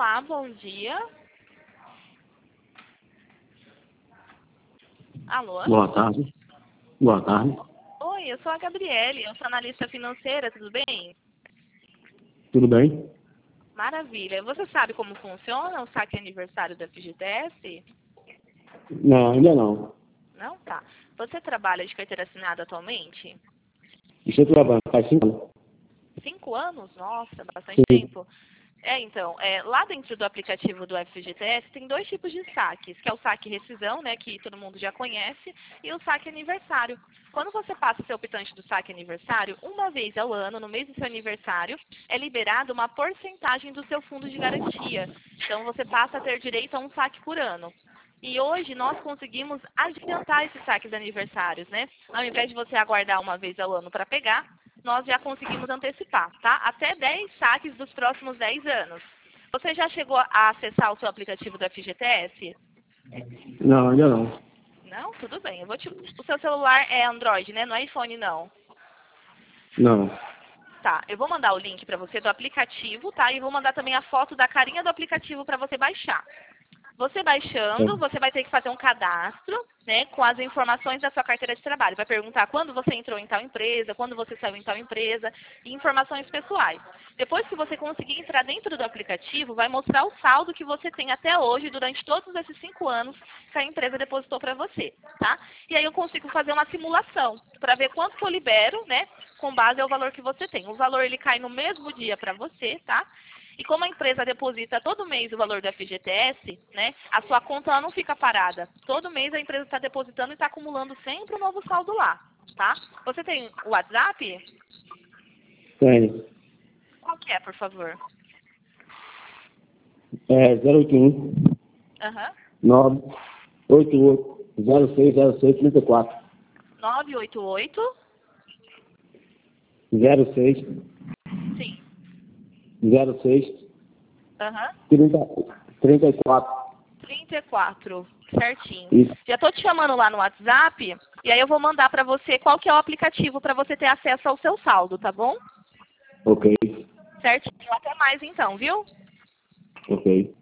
Olá, bom dia. Alô? Boa tarde. Boa tarde. Oi, eu sou a Gabriele, eu sou analista financeira, tudo bem? Tudo bem? Maravilha. Você sabe como funciona o saque aniversário da FGTS? Não, ainda não. Não? Tá. Você trabalha de carteira assinada atualmente? Estou trabalhando faz 5 anos. 5 anos? Nossa, bastante Sim. tempo. Então, lá dentro do aplicativo do FGTS tem 2 tipos de saques, que é o saque rescisão, né, que todo mundo já conhece, e o saque aniversário. Quando você passa o seu optante do saque aniversário, uma vez ao ano, no mês do seu aniversário, é liberado uma porcentagem do seu fundo de garantia. Então, você passa a ter direito a um saque por ano. E hoje nós conseguimos adiantar esses saques aniversários, né? Ao invés de você aguardar uma vez ao ano para pegar, nós já conseguimos antecipar, tá? Até 10 saques dos próximos 10 anos. Você já chegou a acessar o seu aplicativo do FGTS? Não, ainda não. Não? Tudo bem. O seu celular é Android, né? Não é iPhone, não. Não. Tá, eu vou mandar o link para você do aplicativo, tá? E vou mandar também a foto da carinha do aplicativo para você baixar. Você baixando, você vai ter que fazer um cadastro, né, com as informações da sua carteira de trabalho. Vai perguntar quando você entrou em tal empresa, quando você saiu em tal empresa, e informações pessoais. Depois que você conseguir entrar dentro do aplicativo, vai mostrar o saldo que você tem até hoje, durante todos esses 5 anos que a empresa depositou para você, tá? E aí eu consigo fazer uma simulação, para ver quanto que eu libero, né, com base ao valor que você tem. O valor, ele cai no mesmo dia para você, tá? E como a empresa deposita todo mês o valor do FGTS, né, a sua conta ela não fica parada. Todo mês a empresa está depositando e está acumulando sempre um novo saldo lá, tá? Você tem o WhatsApp? Tenho. Qual que é, por favor? É 081 Aham. 988 060634. 988? 06 Sim. 06 Aham. 34. 34. Certinho. Isso. Já tô te chamando lá no WhatsApp e aí eu vou mandar para você qual que é o aplicativo para você ter acesso ao seu saldo, tá bom? Ok. Certinho. Até mais então, viu? Ok.